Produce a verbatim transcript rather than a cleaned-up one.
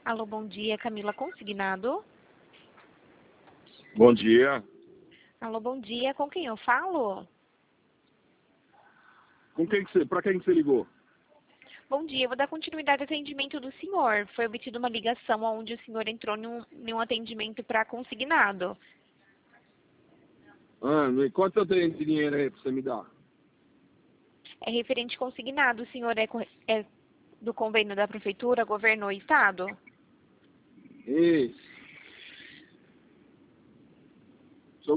Alô, bom dia, Camila Consignado. Bom dia. Alô, bom dia, com quem eu falo? Com quem que você, pra quem que você ligou? Bom dia, eu vou dar continuidade ao atendimento do senhor. Foi obtida uma ligação onde o senhor entrou em um, em um atendimento para consignado. Ah, me- quanto eu tenho de dinheiro aí pra você me dar? É referente consignado, o senhor é, é do convênio da prefeitura, governo ou estado? Isso.